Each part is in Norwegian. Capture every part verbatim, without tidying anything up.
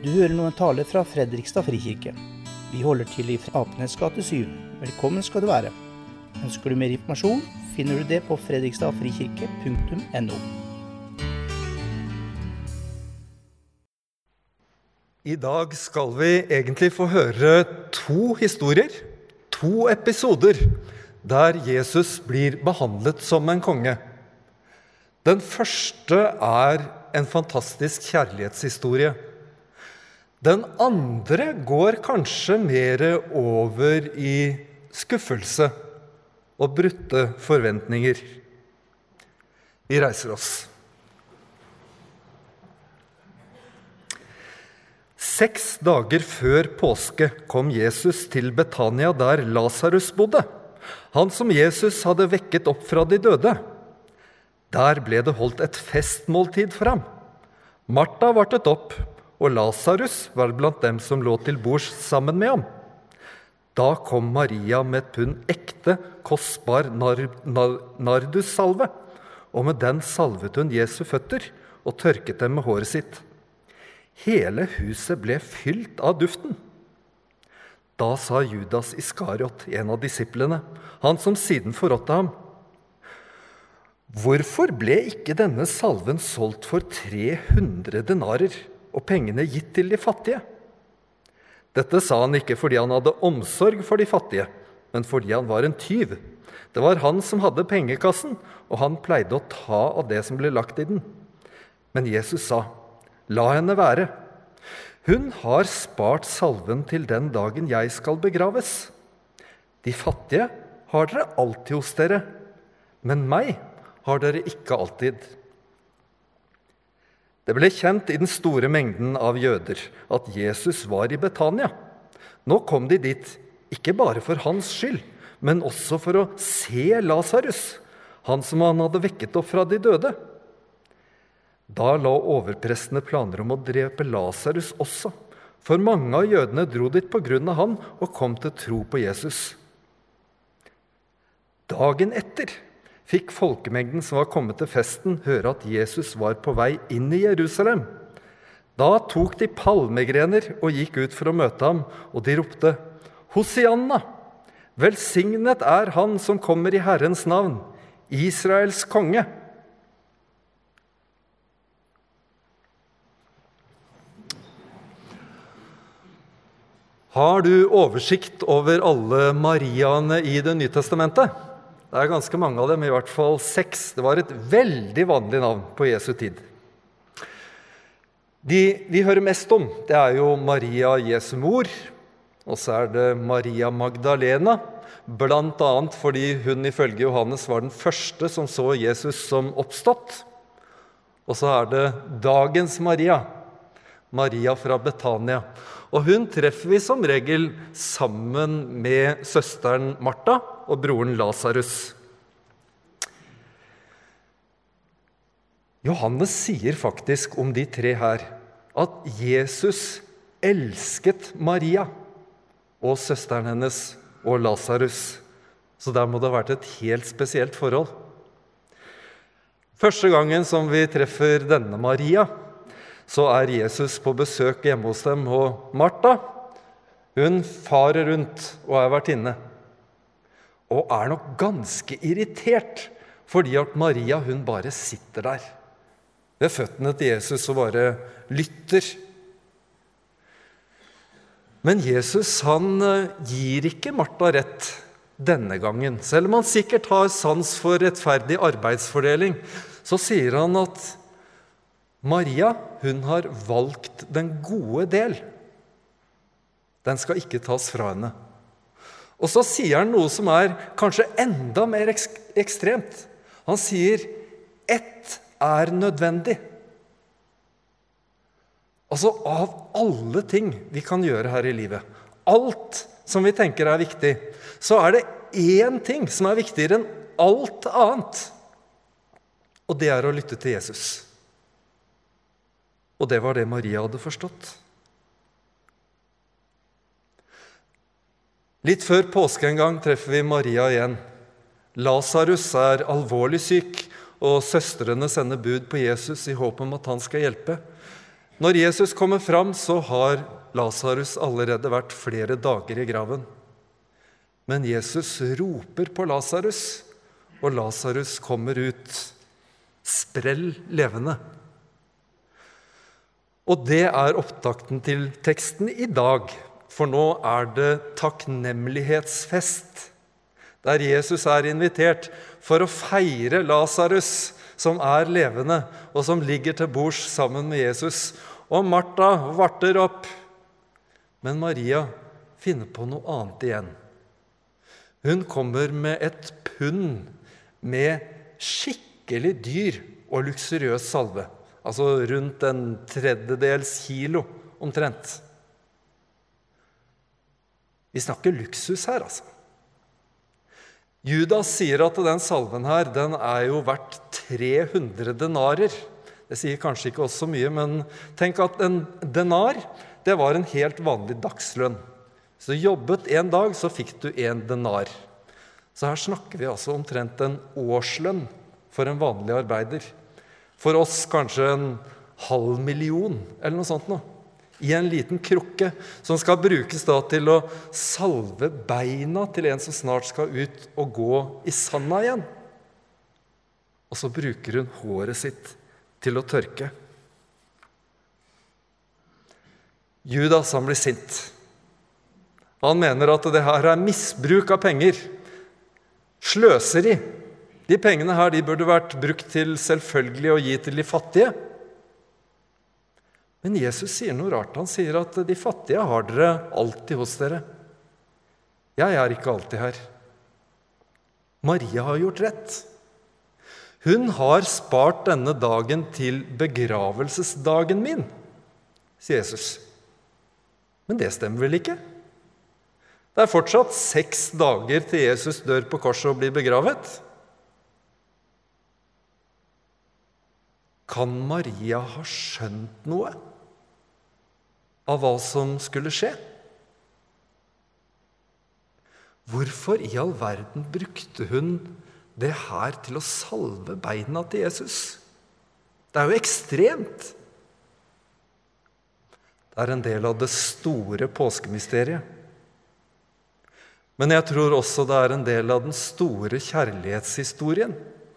Du hører noen taler fra Fredrikstad Frikirke. Vi holder til i Apenes gate syv. Velkommen skal du være. Ønsker du mer informasjon, finner du det på fredrikstadfrikirke punktum no. I dag skal vi egentlig få høre to historier, to episoder, der Jesus blir behandlet som en konge. Den første er en fantastisk kjærlighetshistorie. Den andre går kanskje mer over i skuffelse og brutte forventninger. Vi reiser oss. Seks dager før påske kom Jesus til Betania der Lazarus bodde, han som Jesus hadde vekket opp fra de døde. Der ble det holdt et festmåltid for ham. Martha vartet opp, og Lazarus var blant dem som lå til bords sammen med ham. Da kom Maria med et pund ekte, kostbar nar nar nardussalve, og med den salvet hun Jesu føtter og tørket dem med håret sitt. Hele huset ble fylt av duften. Da sa Judas Iskariot, en av disiplene, han som siden forrådte ham: Hvorfor ble ikke denne salven solgt for tre hundre denarer, og pengene gitt til de fattige? Dette sa han ikke fordi han hadde omsorg for de fattige, men fordi han var en tyv. Det var han som hadde pengekassen, og han pleide å ta av det som ble lagt i den. Men Jesus sa: La henne være. Hun har spart salven til den dagen jeg skal begraves. De fattige har dere alltid hos dere, men meg har dere ikke alltid. Det ble kjent i den store mengden av jøder at Jesus var i Betania. Nå kom de dit, ikke bare for hans skyld, men også for å se Lazarus, han som han hadde vekket opp fra de døde. Da la overprestene planer om å drepe Lazarus også, for mange av jødene dro dit på grunn av han og kom til tro på Jesus. Dagen etter fikk folkemengden som var kommet til festen, høre at Jesus var på vei inn i Jerusalem. Da tok de palmegrener og gikk ut for å møte ham, og de ropte: Hosianna! Velsignet er han som kommer i Herrens navn, Israels konge! Har du oversikt over alle Mariaene i Det nye testamentet? Det er ganske mange av dem, i hvert fall seks. Det var et veldig vanlig navn på Jesu tid. De vi hører mest om, det er jo Maria, Jesu mor, og så er det Maria Magdalena, blant annet fordi hun ifølge Johannes var den første som så Jesus som oppstått. Og så er det dagens Maria, Maria fra Betania. Og hun treffer vi som regel sammen med søsteren Martha og broren Lazarus. Johannes sier faktisk om de tre her at Jesus elsket Maria og søsteren hennes og Lazarus. Så der må det ha vært et helt spesielt forhold. Første gangen som vi treffer denne Maria, så er Jesus på besøk hjemme hos dem, og Martha, hun farer rundt og er vertinne. Og er nok ganske irritert, fordi at Maria, hun bare sitter der ved føttene til Jesus og bare lytter. Men Jesus, han gir ikke Martha rett denne gangen. Selv om han sikkert har sans for rettferdig arbeidsfordeling, så sier han at Maria, hun har valgt den gode del. Den skal ikke tas fra henne. Og så sier han noe som er kanskje enda mer ekstremt. Han sier, ett er nødvendig. Altså av alle ting vi kan gjøre her i livet, alt som vi tenker er viktig, så er det én ting som er viktigere enn alt annet. Og det er å lytte til Jesus. Og det var det Maria hadde forstått. Litt før påske en gang treffer vi Maria igjen. Lazarus er alvorlig syk, og søstrene sender bud på Jesus i håp om at han skal hjelpe. Når Jesus kommer fram, så har Lazarus allerede vært flere dager i graven. Men Jesus roper på Lazarus, og Lazarus kommer ut sprell levende. Og det er opptakten til teksten i dag, for nå er det takknemlighetsfest, der Jesus er invitert for å feire Lazarus, som er levende, og som ligger til bords sammen med Jesus. Og Martha varter opp, men Maria finner på noe annet igjen. Hun kommer med et pund med skikkelig dyr og luksuriøs salve, altså rundt en tredjedels kilo omtrent. Vi snakker luksus her, altså. Judas sier at den salven her, den er jo verdt tre hundre denarer. Det sier kanskje ikke også så mye, men tenk at en denar, det var en helt vanlig dagslønn. Så du jobbet en dag, så fikk du en denar. Så her snakker vi altså omtrent en årslønn for en vanlig arbeider. For oss kanskje en halv million, eller noe sånt nå, i en liten krukke, som skal brukes da til å salve beina til en som snart skal ut og gå i sanda igjen. Og så bruker hun håret sitt til å tørke. Judas, han blir sint. Han mener at det her er misbruk av penger. Sløseri. De pengene her, de burde vært brukt til selvfølgelig å gi til de fattige. Men Jesus sier noe rart. Han sier at de fattige har dere alltid hos dere. Jeg er ikke alltid her. Maria har gjort rett. Hun har spart denne dagen til begravelsesdagen min, sier Jesus. Men det stemmer vel ikke? Det er fortsatt seks dager til Jesus dør på korset og blir begravet. Kan Maria ha skjønt noe av hva som skulle skje? Hvorfor i all verden brukte hun det her til å salve beina til Jesus? Det er jo ekstremt. Det er en del av det store påskemysteriet. Men jeg tror også det er en del av den store kjærlighetshistorien,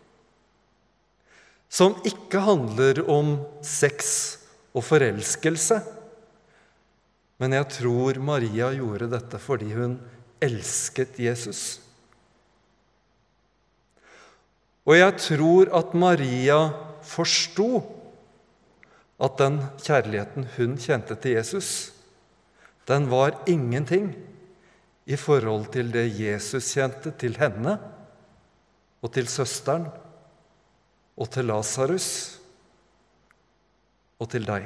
som ikke handler om sex og forelskelse. Men jeg tror Maria gjorde dette fordi hun elsket Jesus. Og jeg tror at Maria forsto at den kjærligheten hun kjente til Jesus, den var ingenting i forhold til det Jesus kjente til henne og til søsteren og til Lazarus og til deg.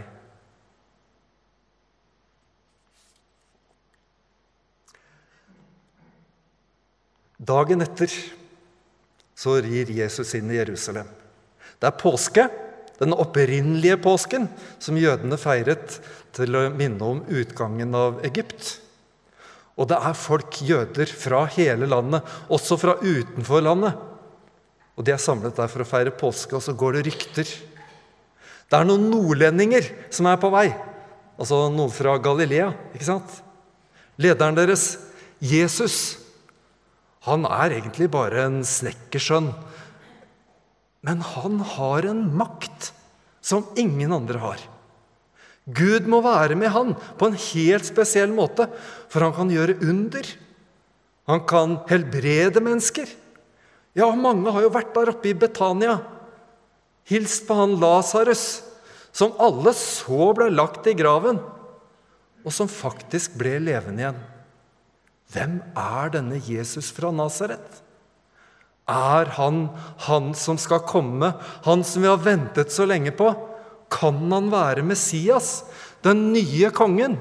Dagen etter så rir Jesus inn i Jerusalem. Det er påske, den opprinnelige påsken, som jødene feiret til å minne om utgangen av Egypt. Og det er folk, jøder, fra hele landet, også fra utenfor landet. Og de er samlet der for å feire påske, og så går det rykter. Det er noen nordlendinger som er på vei, altså noen fra Galilea, ikke sant? Lederen deres, Jesus, han er egentlig bare en snekkersønn, men han har en makt som ingen andre har. Gud må være med han på en helt spesiell måte, for han kan gjøre under. Han kan helbrede mennesker. Ja, mange har jo vært der oppe i Betania, hilst på han Lazarus, som alle så ble lagt i graven, og som faktisk ble levende igjen. Hvem er denne Jesus fra Nazaret? Er han han som skal komme, han som vi har ventet så lenge på? Kan han være Messias, den nye kongen?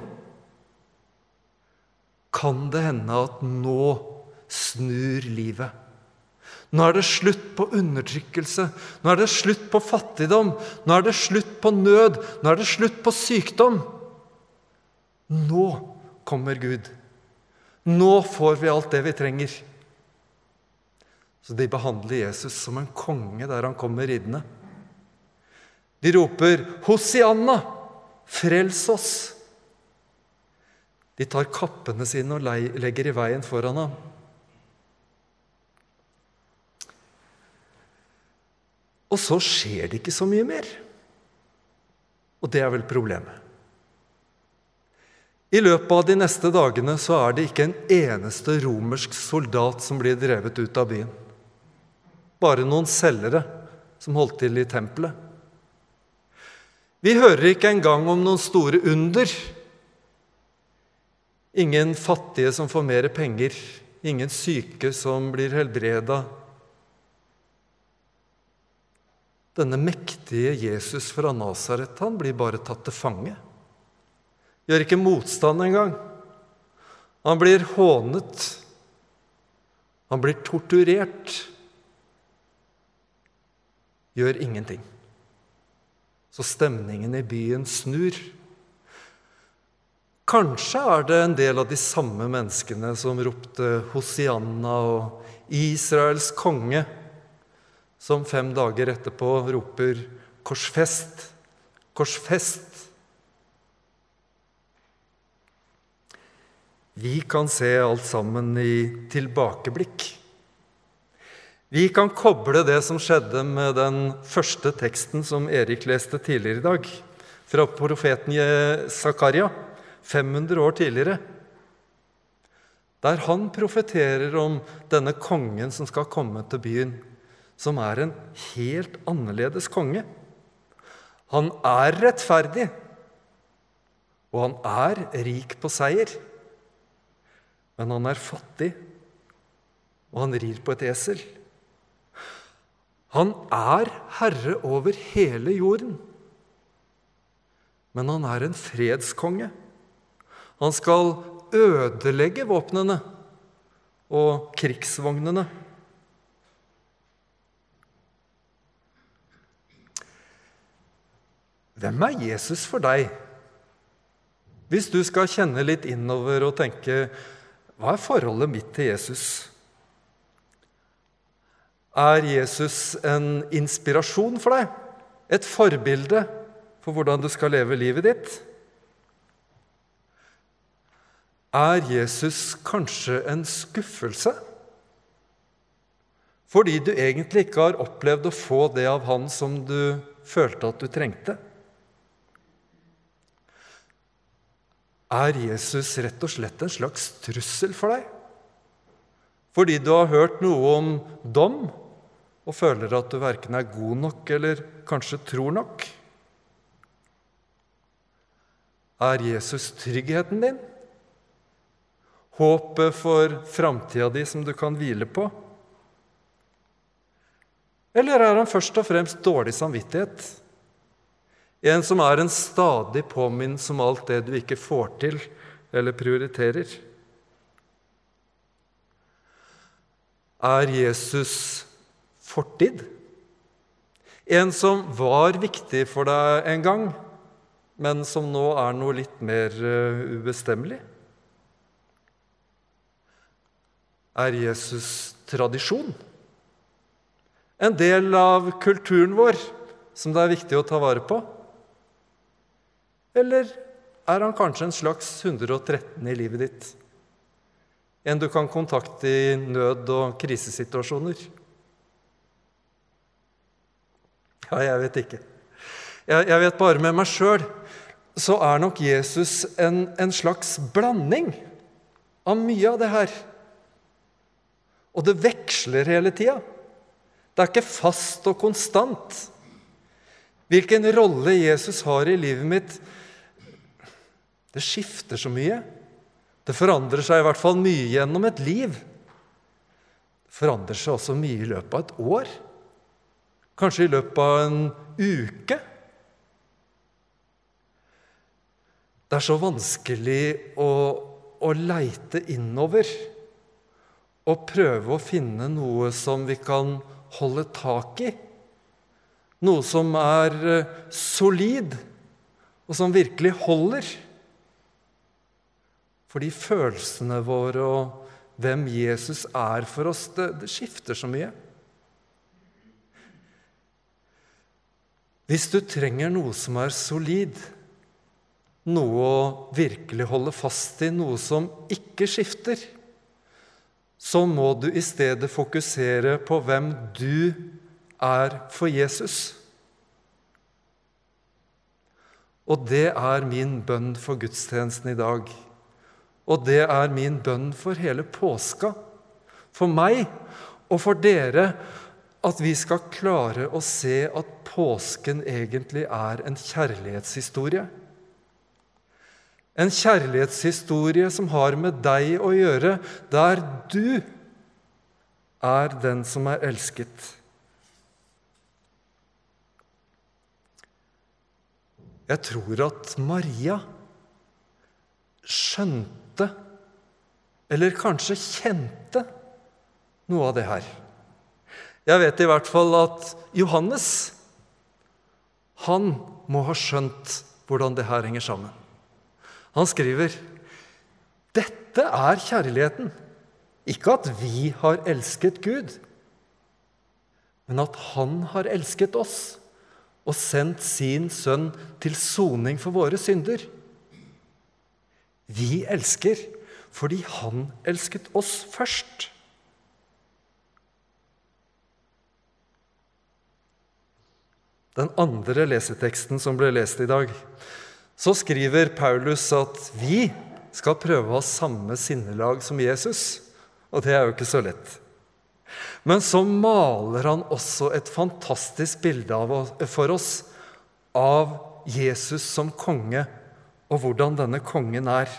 Kan det hende at nå snur livet? Nå er det slutt på undertrykkelse, nå er det slutt på fattigdom, nå er det slutt på nød, nå er det slutt på sykdom. Nå kommer Gud. Nå får vi alt det vi trenger. Så de behandler Jesus som en konge der han kommer ridende. De roper, Hosianna, frels oss. De tar kappene sine og legger i veien foran ham. Og så skjer det ikke så mye mer. Og det er vel problemet. I løpet av de neste dagene så er det ikke en eneste romersk soldat som blir drevet ut av byen. Bare noen selgere som holdt til i tempelet. Vi hører ikke engang om noen store under. Ingen fattige som får mer penger. Ingen syke som blir helbredet. Denne mektige Jesus fra Nazaret, han blir bare tatt til fange. Gjør ikke motstand engang. Han blir hånet. Han blir torturert. Gjør ingenting. Så stemningen i byen snur. Kanskje er det en del av de samme menneskene som ropte Hosianna og Israels konge, som fem dager etterpå roper korsfest, korsfest. Vi kan se alt sammen i tilbakeblikk. Vi kan koble det som skjedde med den første teksten som Erik leste tidligere i dag, fra profeten Zakaria, fem hundre år tidligere, der han profeterer om denne kongen som skal komme til byen, som er en helt annerledes konge. Han er rettferdig, og han er rik på seier. Men han er fattig, og han rir på et esel. Han er herre over hele jorden, men han er en fredskonge. Han skal ødelegge våpnene og krigsvognene. Hvem er Jesus for deg? Hvis du skal kjenne litt innover og tenke, hva er forholdet mitt til Jesus? Er Jesus en inspirasjon for deg? Et forbilde for hvordan du skal leve livet ditt? Er Jesus kanskje en skuffelse? Fordi du egentlig ikke har opplevd å få det av han som du følte at du trengte? Er Jesus rett og slett en slags trussel for deg? Fordi du har hørt noe om dom, og føler at du hverken er god nok eller kanskje tror nok? Er Jesus tryggheten din? Håpet for framtida di som du kan hvile på? Eller er han først og fremst dårlig samvittighet? En som er en stadig påminnelse om alt det du ikke får til eller prioriterer. Er Jesus fortid? En som var viktig for deg en gang, men som nå er noe litt mer ubestemmelig? Er Jesus tradisjon? En del av kulturen vår som det er viktig å ta vare på? Eller er han kanskje en slags hundre og tretten i livet ditt? En du kan kontakte i nød- og krisesituasjoner? Ja, jeg vet ikke. Jeg, jeg vet bare med meg selv, så er nok Jesus en, en slags blanding av mye av det her. Og det veksler hele tida. Det er ikke fast og konstant. Hvilken rolle Jesus har i livet mitt, det skifter så mye. Det forandrer seg i hvert fall mye gjennom et liv. Det forandrer seg også mye i løpet av et år. Kanskje i løpet av en uke. Det er så vanskelig å, å leite innover og prøve å finne noe som vi kan holde tak i. Noe som er solid, og som virkelig holder. Fordi følelsene våre og hvem Jesus er for oss, det, det skifter så mye. Hvis du trenger noe som er solid, noe å virkelig holde fast i, noe som ikke skifter, så må du i stedet fokusere på hvem du er for Jesus. Og det er min bønn for gudstjenesten i dag. Og det er min bønn for hele påska, for meg og for dere, at vi skal klare å se at påsken egentlig er en kjærlighetshistorie. En kjærlighetshistorie som har med deg å gjøre, der du er den som er elsket. Jeg tror at Maria skjønte, eller kanskje kjente, noe av det her. Jeg vet i hvert fall at Johannes, han må ha skjønt hvordan det her henger sammen. Han skriver, dette er kjærligheten. Ikke at vi har elsket Gud, men at han har elsket oss og sendt sin sønn til soning for våre synder. Vi elsker fordi han elsket oss først. Den andre leseteksten som ble lest i dag, så skriver Paulus at vi skal prøve å ha samme sinnelag som Jesus, og det er jo ikke så lett. Men så maler han også et fantastisk bilde av, for oss av Jesus som konge, og hvordan denne kongen er.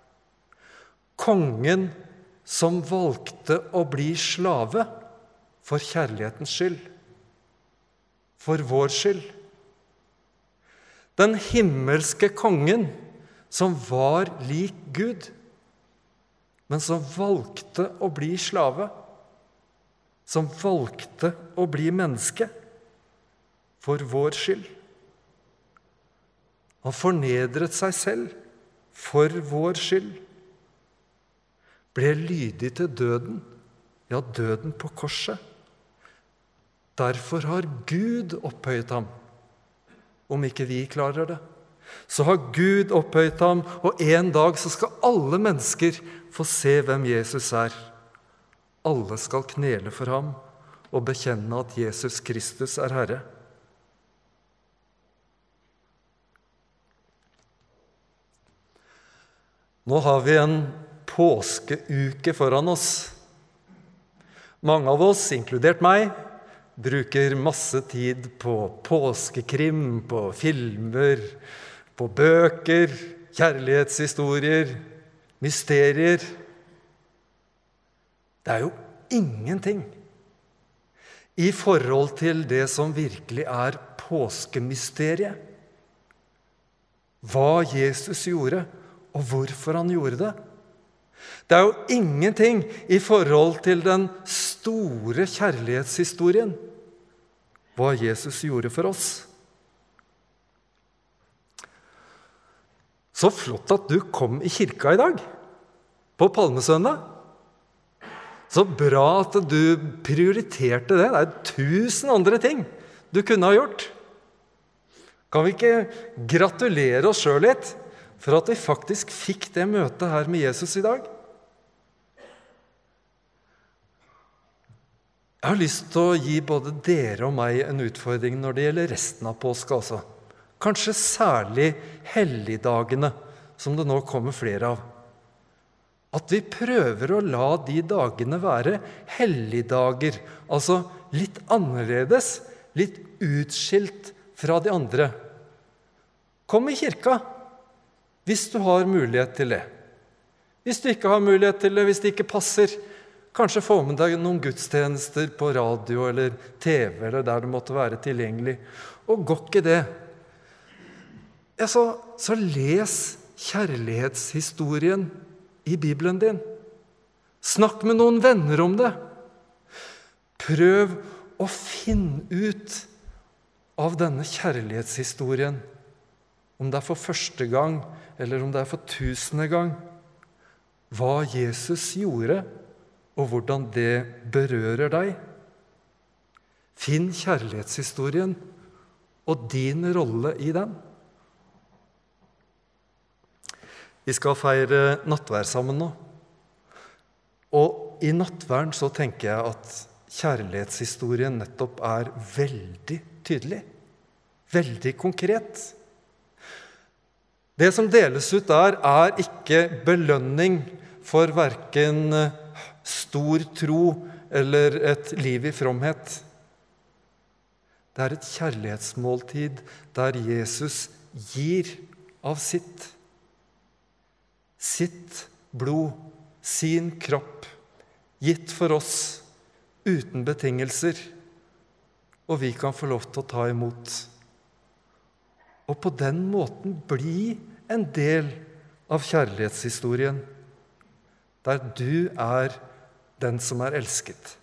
Kongen som valgte å bli slave for kjærlighetens skyld, for vår skyld. Den himmelske kongen som var lik Gud, men som valgte å bli slave, som valgte å bli menneske for vår skyld. Han fornedret seg selv for vår skyld, ble lydig til døden, ja, døden på korset. Derfor har Gud opphøyet ham. Om ikke vi klarer det, så har Gud opphøyet ham, og en dag så skal alle mennesker få se hvem Jesus er. Alle skal knele for ham og bekjenne at Jesus Kristus er Herre. Nå har vi en påskeuke foran oss. Mange av oss, inkludert meg, bruker masse tid på påskekrim, på filmer, på bøker, kjærlighetshistorier, mysterier. Det er jo ingenting i forhold til det som virkelig er påskemysteriet. Hva Jesus gjorde, og hvorfor han gjorde det. Det er jo ingenting i forhold til den store kjærlighetshistorien, hva Jesus gjorde for oss. Så flott at du kom i kirka i dag, på Palmesøndag. Så bra at du prioriterte det. Det er tusen andre ting du kunne ha gjort. Kan vi ikke gratulere oss selv litt for at vi faktisk fikk det møtet her med Jesus i dag? Jeg har lyst til å gi både dere og meg en utfordring når det gjelder resten av påska også. Kanskje særlig helligdagene, som det nå kommer flere av. At vi prøver å la de dagene være helligdager, altså litt annerledes, litt utskilt fra de andre. Kom i kirka, hvis du har mulighet til det. Hvis du ikke har mulighet til det, hvis det ikke passer, kanskje få med deg noen gudstjenester på radio eller T V, eller der det måtte være tilgjengelig. Og går ikke det, ja, så, så les kjærlighetshistorien i Bibelen din. Snakk med noen venner om det. Prøv å finne ut av denne kjærlighetshistorien, om det er for første gang, eller om det er for tusende gang, hva Jesus gjorde, og hvordan det berører deg. Finn kjærlighetshistorien og din rolle i den. Vi skal feire nattvær sammen nå. Og i nattværen så tenker jeg at kjærlighetshistorien nettopp er veldig tydelig. Veldig konkret. Det som deles ut der er ikke belønning for hverken stor tro eller et liv i fromhet. Det er et kjærlighetsmåltid der Jesus gir av sitt. Sitt blod, sin kropp, gitt for oss uten betingelser, og vi kan få lov til å ta imot. Og på den måten bli en del av kjærlighetshistorien, der du er den som er elsket.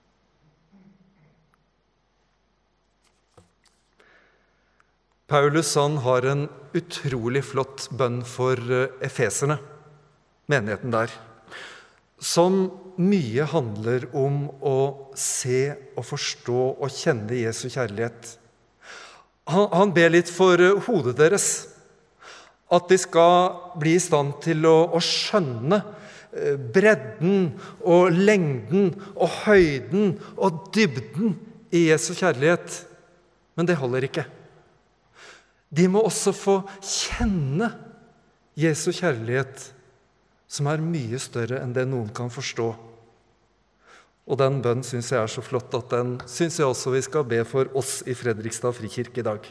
Paulus han har en utrolig flott bønn for efeserne, menigheten der, som mye handler om å se og forstå og kjenne Jesu kjærlighet. Han, han ber litt for hodet deres, at de skal bli i stand til å, å skjønne bredden og lengden og høyden og dybden i Jesu kjærlighet. Men det holder ikke. De må også få kjenne Jesu kjærlighet, som er mye større enn det noen kan forstå. Og den bønnen synes jeg er så flott at den synes jeg også vi skal be for oss i Fredrikstad Frikirke i dag.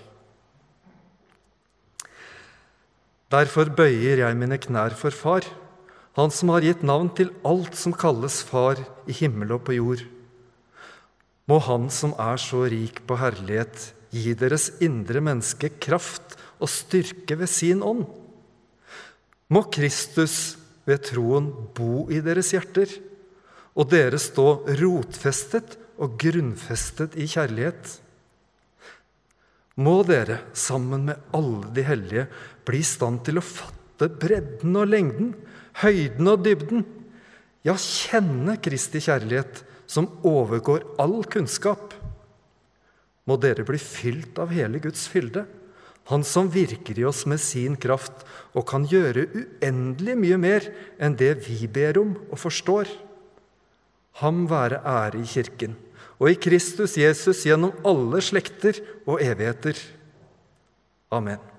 Derfor bøyer jeg mine knær for far, han som har gitt navn til alt som kalles far i himmel og på jord. Må han som er så rik på herlighet, gi deres indre menneske kraft og styrke ved sin ånd. Må Kristus ved troen bo i deres hjerter, og dere stå rotfestet og grunnfestet i kjærlighet. Må dere, sammen med alle de hellige, bli i stand til å fatte bredden og lengden, høyden og dybden, ja, kjenne Kristi kjærlighet, som overgår all kunnskap. Må dere bli fylt av hele Guds fylde, han som virker i oss med sin kraft og kan gjøre uendelig mye mer enn det vi ber om og forstår. Ham være ære i kirken, og i Kristus Jesus gjennom alle slekter og evigheter. Amen.